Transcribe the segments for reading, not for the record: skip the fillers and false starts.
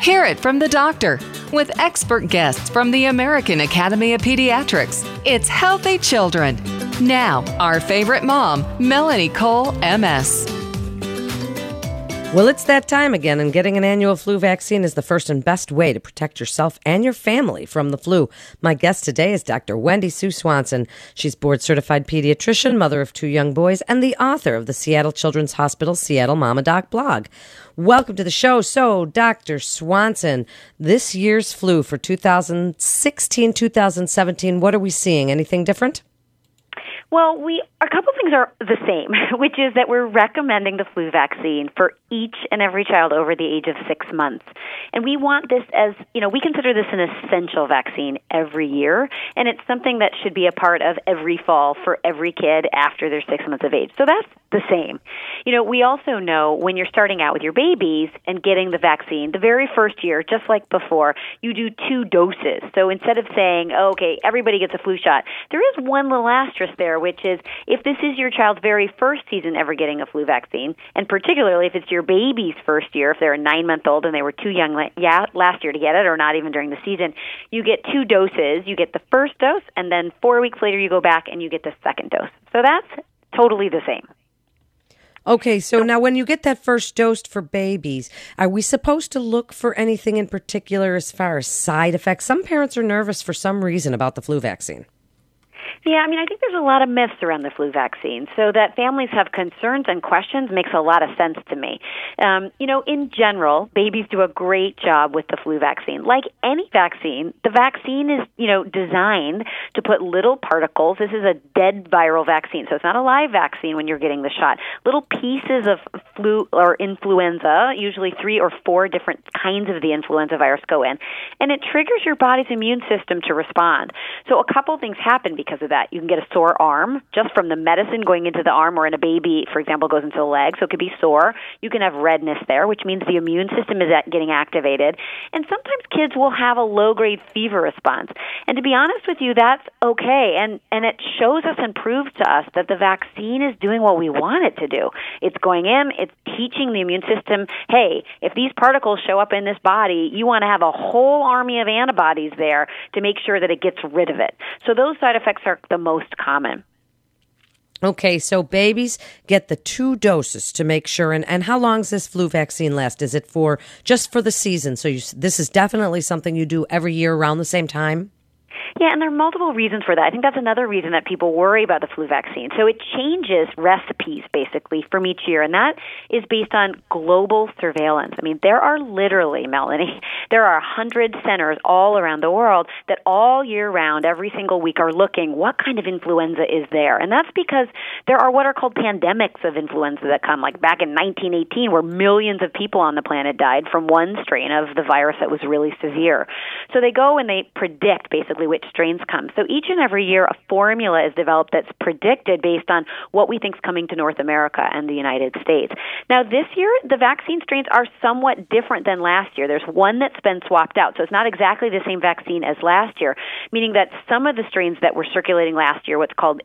Hear it from the doctor with expert guests from the American Academy of Pediatrics. It's Healthy Children. Now, our favorite mom, Melanie Cole, MS. Well, it's that time again, and getting an annual flu vaccine is the first and best way to protect yourself and your family from the flu. My guest today is Dr. Wendy Sue Swanson. She's board-certified pediatrician, mother of 2 young boys, and the author of the Seattle Children's Hospital Seattle Mama Doc blog. Welcome to the show. So, Dr. Swanson, this year's flu for 2016-2017, what are we seeing? Anything different? Well, a couple things are the same, which is that we're recommending the flu vaccine for each and every child over the age of 6 months. And we want this as, we consider this an essential vaccine every year, and it's something that should be a part of every fall for every kid after they're 6 months of age. So that's the same. We also know when you're starting out with your babies and getting the vaccine, the very first year, just like before, you do 2 doses. So instead of saying, okay, everybody gets a flu shot, there is one little asterisk there, which is if this is your child's very first season ever getting a flu vaccine, and particularly if it's your baby's first year, if they're a 9-month-old and they were too young last year to get it, or not even during the season, you get 2 doses. You get the first dose, and then 4 weeks later you go back and you get the second dose. So that's totally the same. Okay, so now when you get that first dose for babies, are we supposed to look for anything in particular as far as side effects? Some parents are nervous for some reason about the flu vaccine. Yeah, I think there's a lot of myths around the flu vaccine, so that families have concerns and questions makes a lot of sense to me. In general, babies do a great job with the flu vaccine. Like any vaccine, the vaccine is, designed to put little particles. This is a dead viral vaccine, so it's not a live vaccine when you're getting the shot. Little pieces of flu or influenza, usually 3 or 4 different kinds of the influenza virus go in, and it triggers your body's immune system to respond. So a couple things happen because of that. You can get a sore arm just from the medicine going into the arm, or in a baby, for example, goes into the leg, so it could be sore. You can have redness there, which means the immune system is getting activated. And sometimes kids will have a low-grade fever response. And to be honest with you, that's okay. And it shows us and proves to us that the vaccine is doing what we want it to do. It's going in, it's teaching the immune system, hey, if these particles show up in this body, you want to have a whole army of antibodies there to make sure that it gets rid of it. So those side effects are the most common. Okay, so babies get the 2 doses to make sure. And how long does this flu vaccine last? Is it just for the season? So this is definitely something you do every year around the same time? Yeah, and there are multiple reasons for that. I think that's another reason that people worry about the flu vaccine. So it changes recipes, basically, from each year, and that is based on global surveillance. There are literally, Melanie, there are 100 centers all around the world that all year round, every single week, are looking what kind of influenza is there. And that's because there are what are called pandemics of influenza that come, like back in 1918, where millions of people on the planet died from one strain of the virus that was really severe. So they go and they predict, basically, which strains come. So each and every year, a formula is developed that's predicted based on what we think is coming to North America and the United States. Now, this year, the vaccine strains are somewhat different than last year. There's one that's been swapped out, so it's not exactly the same vaccine as last year, meaning that some of the strains that were circulating last year, what's called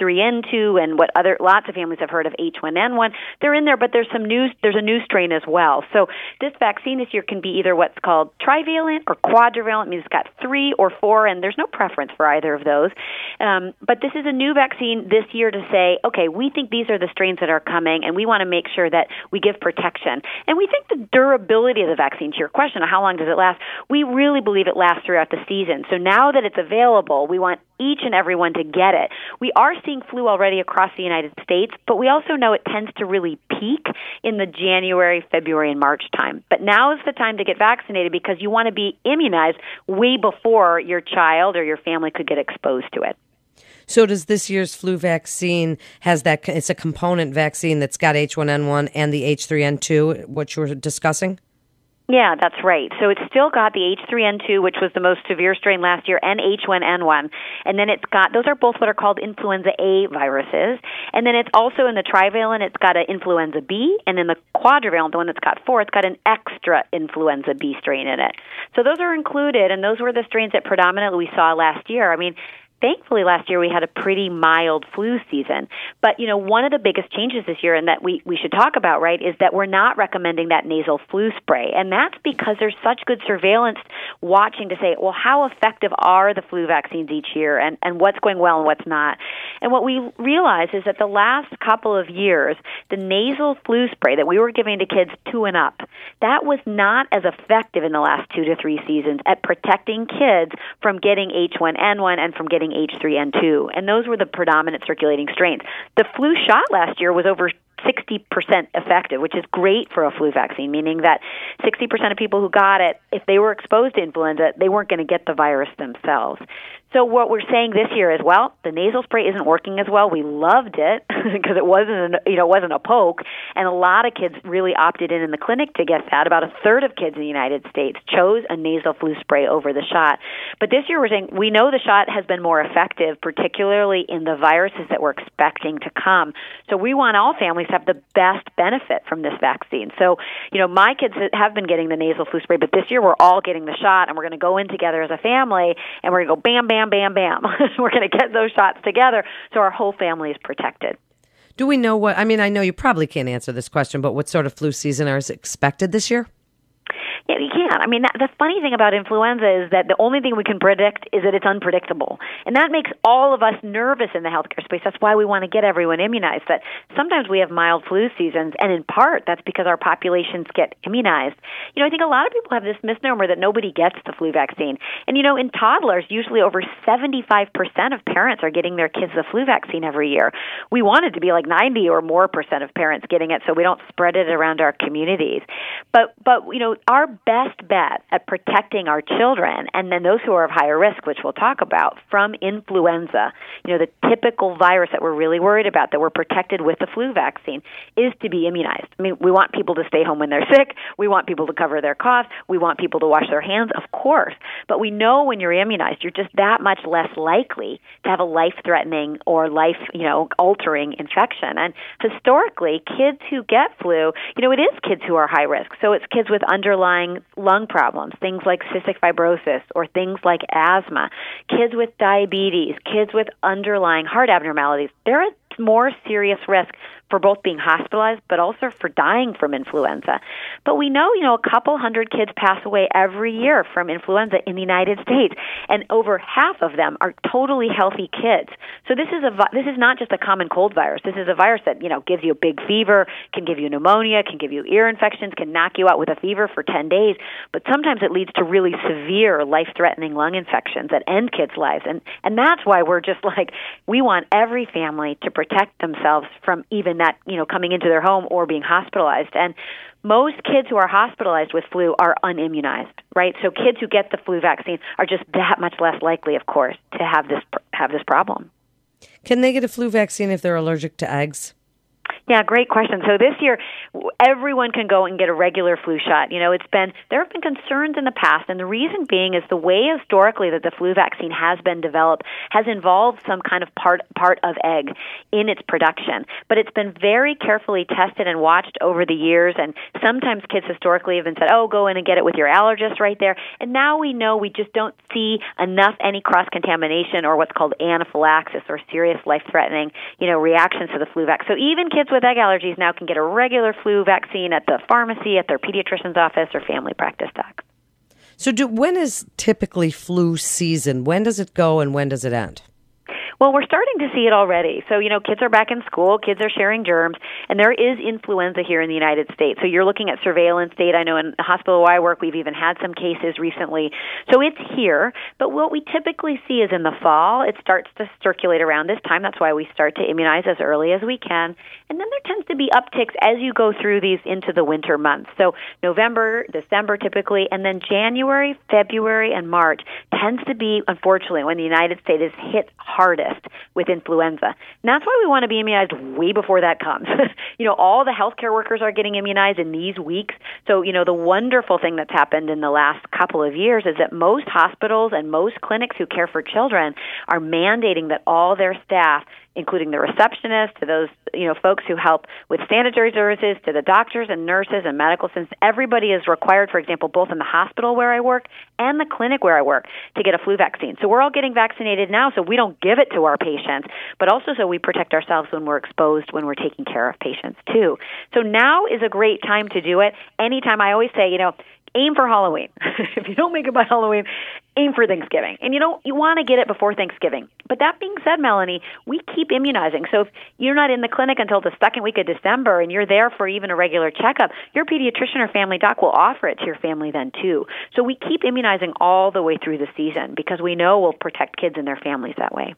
H3N2 and what lots of families have heard of H1N1, they're in there, but there's a new strain as well. So this vaccine this year can be either what's called trivalent or quadrivalent, means it's got 3 or 4, and there's no preference for either of those. But this is a new vaccine this year to say, okay, we think these are the strains that are coming, and we want to make sure that we give protection. And we think the durability of the vaccine, to your question of how long does it last, we really believe it lasts throughout the season. So now that it's available, we want each and everyone to get it. We are seeing flu already across the United States, but we also know it tends to really peak in the January, February, and March time. But now is the time to get vaccinated because you want to be immunized way before your child or your family could get exposed to it. So does this year's flu vaccine it's a component vaccine that's got H1N1 and the H3N2, what you were discussing? Yeah, that's right. So it's still got the H3N2, which was the most severe strain last year, and H1N1. And then it's got, those are both what are called influenza A viruses. And then it's also in the trivalent, it's got an influenza B. And in the quadrivalent, the one that's got 4, it's got an extra influenza B strain in it. So those are included, and those were the strains that predominantly we saw last year. thankfully last year we had a pretty mild flu season. But, one of the biggest changes this year, and that we should talk about, right, is that we're not recommending that nasal flu spray. And that's because there's such good surveillance watching to say, well, how effective are the flu vaccines each year, and what's going well and what's not. And what we realized is that the last couple of years, the nasal flu spray that we were giving to kids 2 and up, that was not as effective in the last 2 to 3 seasons at protecting kids from getting H1N1 and from getting H3N2. And those were the predominant circulating strains. The flu shot last year was over 60% effective, which is great for a flu vaccine, meaning that 60% of people who got it, if they were exposed to influenza, they weren't going to get the virus themselves. So what we're saying this year is, well, the nasal spray isn't working as well. We loved it because it wasn't a poke, and a lot of kids really opted in the clinic to get that. About a third of kids in the United States chose a nasal flu spray over the shot. But this year we're saying we know the shot has been more effective, particularly in the viruses that we're expecting to come. So we want all families to have the best benefit from this vaccine. So, my kids have been getting the nasal flu spray, but this year we're all getting the shot, and we're going to go in together as a family, and we're going to go bam, bam, bam, bam. We're going to get those shots together so our whole family is protected. Do we know I know you probably can't answer this question, but what sort of flu season is expected this year? Yeah, you can. I mean, the funny thing about influenza is that the only thing we can predict is that it's unpredictable. And that makes all of us nervous in the healthcare space. That's why we want to get everyone immunized. That sometimes we have mild flu seasons, and in part that's because our populations get immunized. I think a lot of people have this misnomer that nobody gets the flu vaccine. And, in toddlers, usually over 75% of parents are getting their kids the flu vaccine every year. We want it to be like 90 or more percent of parents getting it so we don't spread it around our communities. But our best bet at protecting our children, and then those who are of higher risk, which we'll talk about, from influenza, the typical virus that we're really worried about, that we're protected with the flu vaccine, is to be immunized. I mean, we want people to stay home when they're sick. We want people to cover their cough. We want people to wash their hands, of course. But we know when you're immunized, you're just that much less likely to have a life-threatening or life-altering infection. And historically, kids who get flu, it is kids who are high risk. So it's kids with underlying lung problems, things like cystic fibrosis or things like asthma, kids with diabetes, kids with underlying heart abnormalities. They're at more serious risk for both being hospitalized but also for dying from influenza. But we know, a couple hundred kids pass away every year from influenza in the United States, and over half of them are totally healthy kids. So this is not just a common cold virus. This is a virus that, gives you a big fever, can give you pneumonia, can give you ear infections, can knock you out with a fever for 10 days, but sometimes it leads to really severe life-threatening lung infections that end kids' lives. And that's why we're just like, we want every family to protect themselves from even that, coming into their home or being hospitalized. And most kids who are hospitalized with flu are unimmunized, right? So kids who get the flu vaccine are just that much less likely, of course, to have this problem. Can they get a flu vaccine if they're allergic to eggs? Yeah, great question. So this year, everyone can go and get a regular flu shot. There have been concerns in the past, and the reason being is the way historically that the flu vaccine has been developed has involved some kind of part of egg in its production. But it's been very carefully tested and watched over the years, and sometimes kids historically have been said, oh, go in and get it with your allergist right there. And now we know we just don't see any cross-contamination or what's called anaphylaxis or serious life-threatening, reactions to the flu vaccine. So even kids with egg allergies now can get a regular flu vaccine at the pharmacy, at their pediatrician's office, or family practice doc. So when is typically flu season? When does it go and when does it end? Well, we're starting to see it already. So, kids are back in school, kids are sharing germs, and there is influenza here in the United States. So you're looking at surveillance data. I know in the hospital where I work, we've even had some cases recently. So it's here, but what we typically see is in the fall, it starts to circulate around this time. That's why we start to immunize as early as we can. And then there tends to be upticks as you go through these into the winter months. So November, December typically, and then January, February, and March tends to be, unfortunately, when the United States is hit hardest with influenza. And that's why we want to be immunized way before that comes. All the healthcare workers are getting immunized in these weeks. So, the wonderful thing that's happened in the last couple of years is that most hospitals and most clinics who care for children are mandating that all their staff including the receptionist, to those, folks who help with sanitary services, to the doctors and nurses and medical assistants. Everybody is required, for example, both in the hospital where I work and the clinic where I work, to get a flu vaccine. So we're all getting vaccinated now so we don't give it to our patients, but also so we protect ourselves when we're exposed, when we're taking care of patients too. So now is a great time to do it. Anytime, I always say, aim for Halloween. If you don't make it by Halloween, aim for Thanksgiving. And you want to get it before Thanksgiving. But that being said, Melanie, we keep immunizing. So if you're not in the clinic until the second week of December and you're there for even a regular checkup, your pediatrician or family doc will offer it to your family then too. So we keep immunizing all the way through the season because we know we'll protect kids and their families that way.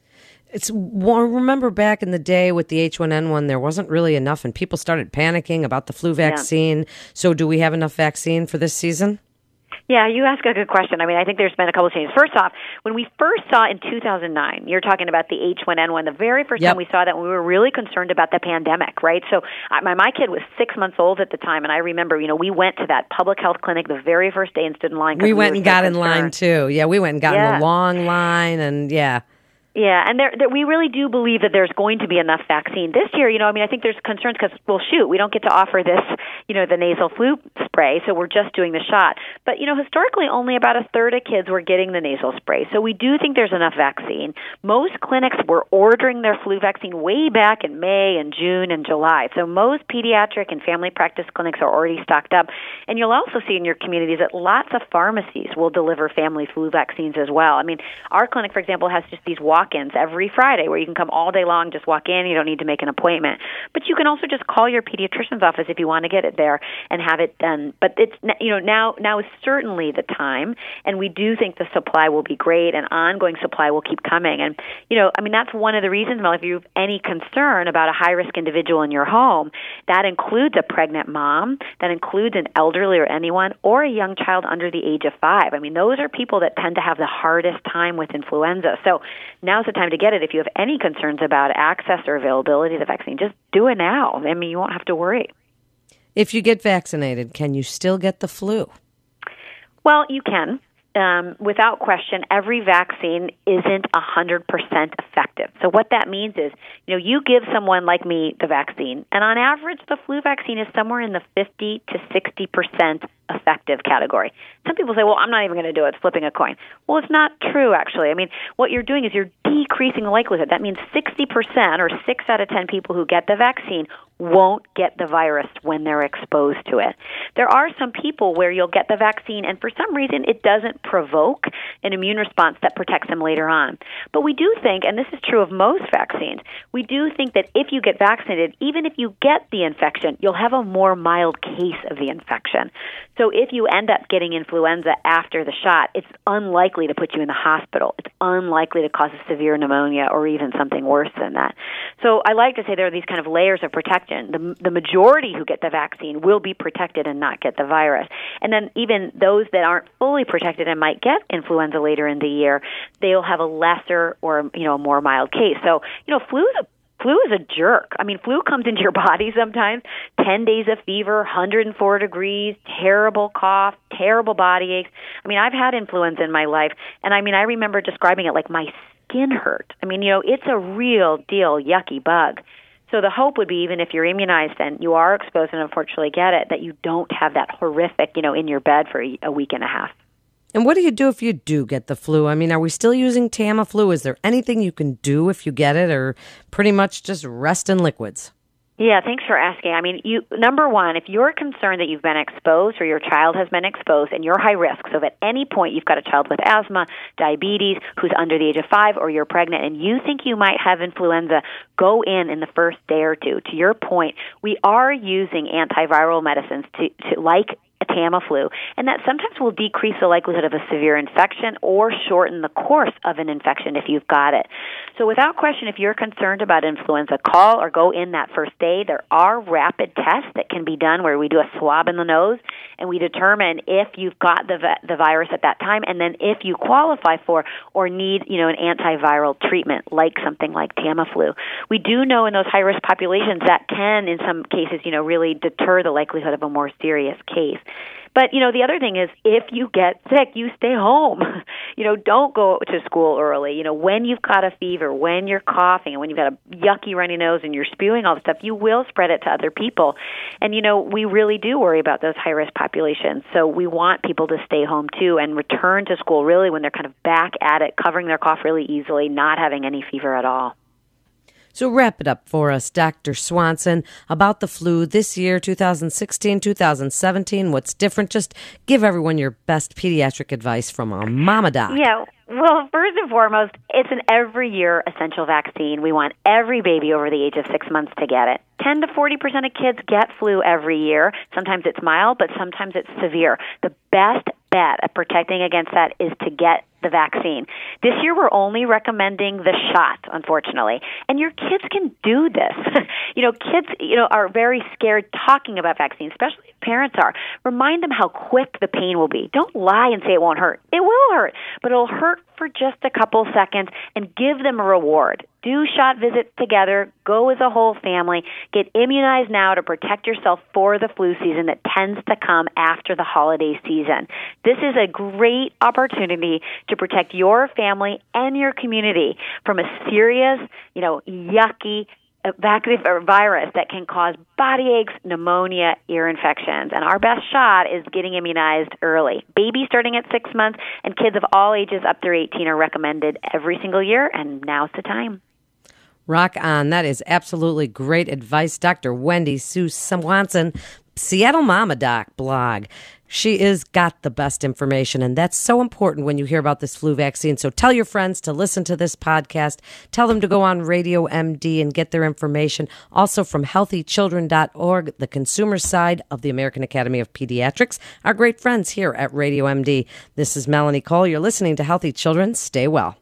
Remember back in the day with the H1N1, there wasn't really enough and people started panicking about the flu vaccine. Yeah. So do we have enough vaccine for this season? Yeah, you ask a good question. I think there's been a couple of changes. First off, when we first saw in 2009, you're talking about the H1N1, the very first time we saw that, we were really concerned about the pandemic, right? So my kid was 6 months old at the time, and I remember, we went to that public health clinic the very first day and stood in line. We went and got in line, too. Yeah, we went and got in the long line, and yeah. Yeah, and we really do believe that there's going to be enough vaccine. This year, I think there's concerns because, we don't get to offer this, the nasal flu spray, so we're just doing the shot. But, historically, only about a third of kids were getting the nasal spray. So we do think there's enough vaccine. Most clinics were ordering their flu vaccine way back in May and June and July. So most pediatric and family practice clinics are already stocked up. And you'll also see in your communities that lots of pharmacies will deliver family flu vaccines as well. Our clinic, for example, has just these walk-ins every Friday where you can come all day long, just walk in. You don't need to make an appointment. But you can also just call your pediatrician's office if you want to get it there and have it done. But it's, now is certainly the time, and we do think the supply will be great and ongoing supply will keep coming. And, that's one of the reasons, Mel, if you have any concern about a high-risk individual in your home, that includes a pregnant mom, that includes an elderly or anyone, or a young child under the age of 5. Those are people that tend to have the hardest time with influenza. So now's the time to get it. If you have any concerns about access or availability of the vaccine, just do it now. You won't have to worry. If you get vaccinated, can you still get the flu? Well, you can. Without question, every vaccine isn't 100% effective. So what that means is, you give someone like me the vaccine, and on average, the flu vaccine is somewhere in the 50 to 60% effective category. Some people say, well, I'm not even going to do it. It's flipping a coin. Well, it's not true, actually. What you're doing is you're decreasing the likelihood. That means 60% or 6 out of 10 people who get the vaccine won't get the virus when they're exposed to it. There are some people where you'll get the vaccine and for some reason it doesn't provoke an immune response that protects them later on. But we do think, and this is true of most vaccines, we do think that if you get vaccinated, even if you get the infection, you'll have a more mild case of the infection. So if you end up getting influenza after the shot, it's unlikely to put you in the hospital. It's unlikely to cause a severe pneumonia or even something worse than that. So I like to say there are these kind of layers of protection. The majority who get the vaccine will be protected and not get the virus. And then even those that aren't fully protected and might get influenza later in the year, they'll have a lesser or a more mild case. So, flu is a jerk. Flu comes into your body sometimes, 10 days of fever, 104 degrees, terrible cough, terrible body aches. I've had influenza in my life, and I remember describing it like my skin hurt. It's a real deal yucky bug. So the hope would be, even if you're immunized and you are exposed and unfortunately get it, that you don't have that horrific, in your bed for a week and a half. And what do you do if you do get the flu? Are we still using Tamiflu? Is there anything you can do if you get it, or pretty much just rest in liquids? Yeah, thanks for asking. Number one, if you're concerned that you've been exposed or your child has been exposed and you're high risk, so if at any point you've got a child with asthma, diabetes, who's under the age of 5, or you're pregnant and you think you might have influenza, go in the first day or two. To your point, we are using antiviral medicines to like Tamiflu, and that sometimes will decrease the likelihood of a severe infection or shorten the course of an infection if you've got it. So without question, if you're concerned about influenza, call or go in that first day. There are rapid tests that can be done where we do a swab in the nose and we determine if you've got the virus at that time, and then if you qualify for or need an antiviral treatment like something like Tamiflu. We do know in those high-risk populations that can, in some cases, really deter the likelihood of a more serious case. But, the other thing is if you get sick, you stay home. Don't go to school early. When you've got a fever, when you're coughing, and when you've got a yucky runny nose and you're spewing all the stuff, you will spread it to other people. And, we really do worry about those high-risk populations. So we want people to stay home, too, and return to school really when they're kind of back at it, covering their cough really easily, not having any fever at all. So wrap it up for us, Dr. Swanson, about the flu this year, 2016, 2017. What's different? Just give everyone your best pediatric advice from a mama doc. Yeah. Well, first and foremost, it's an every-year essential vaccine. We want every baby over the age of 6 months to get it. 10 to 40% of kids get flu every year. Sometimes it's mild, but sometimes it's severe. The best bet at protecting against that is to get the vaccine. This year, we're only recommending the shot, unfortunately. And your kids can do this. Kids, are very scared talking about vaccines, especially if parents are. Remind them how quick the pain will be. Don't lie and say it won't hurt. It will hurt, but it'll hurt for just a couple seconds, and give them a reward. Do shot visits together. Go as a whole family. Get immunized now to protect yourself for the flu season that tends to come after the holiday season. This is a great opportunity to protect your family and your community from a serious, yucky virus that can cause body aches, pneumonia, ear infections. And our best shot is getting immunized early. Babies starting at 6 months and kids of all ages up through 18 are recommended every single year, and now's the time. Rock on. That is absolutely great advice. Dr. Wendy Sue Swanson, Seattle Mama Doc blog. She is got the best information, and that's so important when you hear about this flu vaccine. So tell your friends to listen to this podcast. Tell them to go on Radio MD and get their information. Also from healthychildren.org, the consumer side of the American Academy of Pediatrics, our great friends here at Radio MD. This is Melanie Cole. You're listening to Healthy Children. Stay well.